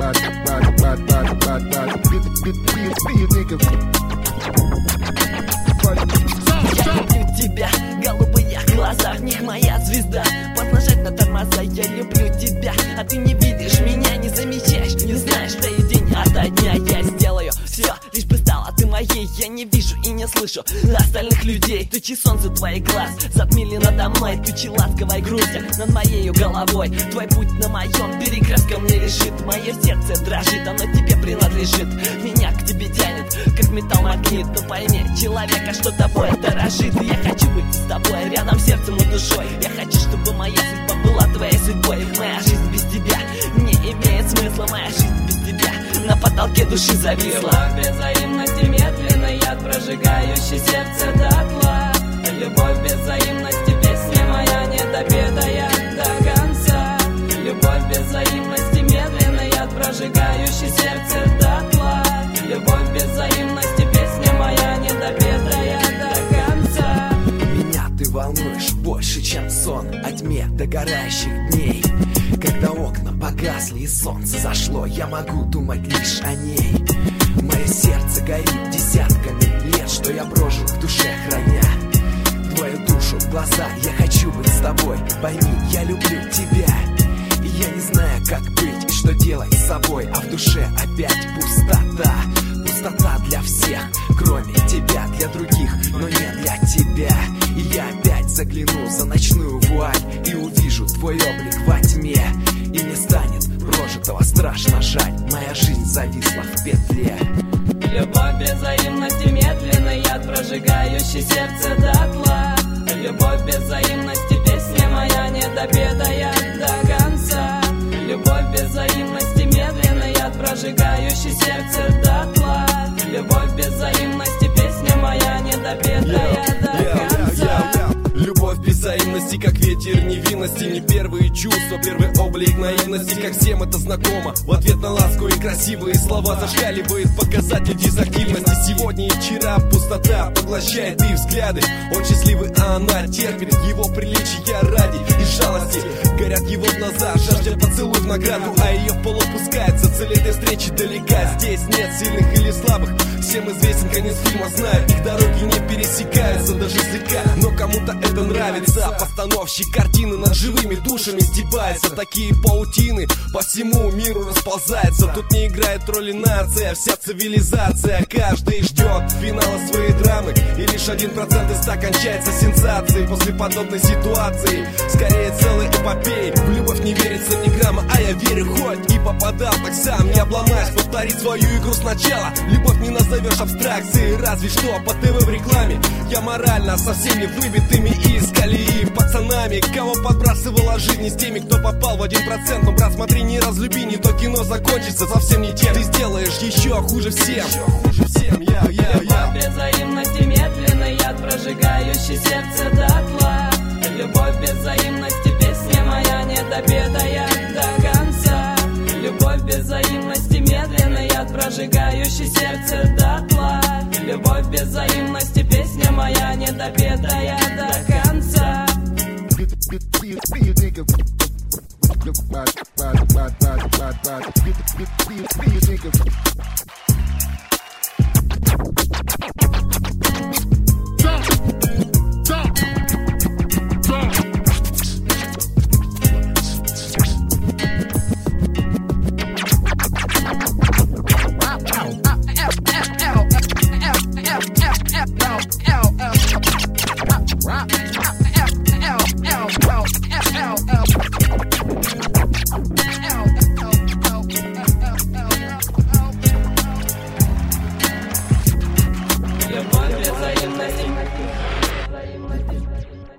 Я люблю тебя, голубые глаза, в них моя звезда. Поднажать на тормоза, я люблю тебя. А ты не видишь меня, не замечаешь, не знаешь, что и день ото дня я сделаю все, лишь бы стала ты моей. Я не вижу и не слышу остальных людей. Тучи солнца твоих глаз затмили надо мной, тучи ласковой грусти над моею головой. Твой путь на моем перекрестком не решит. Мое сердце дрожит, оно тебе принадлежит. Меня к тебе тянет, как металл-магнит. Но пойми, человека, что тобой дорожит. Я хочу быть с тобой, рядом сердцем и душой. Я хочу, чтобы моя судьба была твоей судьбой. Моя жизнь без тебя не имеет смысла. Моя жизнь без тебя на потолке души зависла. Любовь без взаимности, медленный яд, прожигающий сердце дотла. Любовь без взаимности, песня моя недопетая до конца. Любовь без взаимности, медленный яд, прожигающий сердце дотла. Любовь без взаимности, песня моя недопетая до конца. Меня ты волнуешь больше, чем сон о тьме догорающих дней. Когда окна погасли и солнце зашло, я могу думать лишь о ней. Мое сердце горит десятками лет, что я прожил в душе храня твою душу в глаза. Я хочу быть с тобой, пойми, я люблю тебя. И я не знаю, как быть и что делать с собой. А в душе опять пустота. Пустота для всех, кроме тебя, для других, но не для тебя. И я опять загляну за ночную вуаль и увижу твой облик во тьме. И мне станет прожитого страшно жаль. Моя жизнь зависла в петле. Любовь без взаимности, медленный яд, прожигающий сердце дотла. Любовь без взаимности, песня моя недопетая до конца. Любовь без взаимности, медленный яд, прожигающий сердце дотла. Любовь без взаимности, песня моя недопетая до конца. Любовь без взаимности, как ветер невинности. Не первые чувства, первый облик наивности. Как всем это знакомо. В ответ на ласку и красивые слова зашкаливает показатель дезактивности. Сегодня и вчера пустота поглощает их взгляды. Он счастливый, а она терпит его приличия ради и жалости. Горят его глаза, жаждет поцелуй в награду, а ее в пол опускается. Цель этой встречи далека. Здесь нет сильных или слабых. Всем известен конец фильма, знают, их дороги не пересекаются даже слегка. Но кому-то это нравится. Постановщик картины над живыми душами стебается. Такие паутины по всему миру расползаются. Тут не играет роли нация, вся цивилизация. Каждый ждет финала своей драмы, и лишь 1% из 100 кончается сенсацией. После подобной ситуации скорее целой эпопеи. В любовь не верится ни грамма, а я верю хоть и попадал, так сам не обломаюсь. Повторить свою игру сначала. Любовь не назовешь абстракцией, разве что по ТВ в рекламе. Я морально со всеми выбитыми из колеи пацанами, кого подбрасывала жизнь, не с теми, кто попал в 1%. Но, брат, смотри, не разлюби, не то кино закончится совсем не тем. Ты сделаешь еще хуже всем. Любовь без взаимности, медленный яд, прожигающий сердце дотла. Любовь без взаимности, песня моя недопетая до конца. Любовь без взаимности, медленный яд, прожигающий сердце дотла. Любовь без взаимности, песня моя недопетая до конца.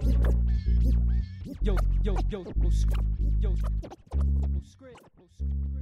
Yo, script.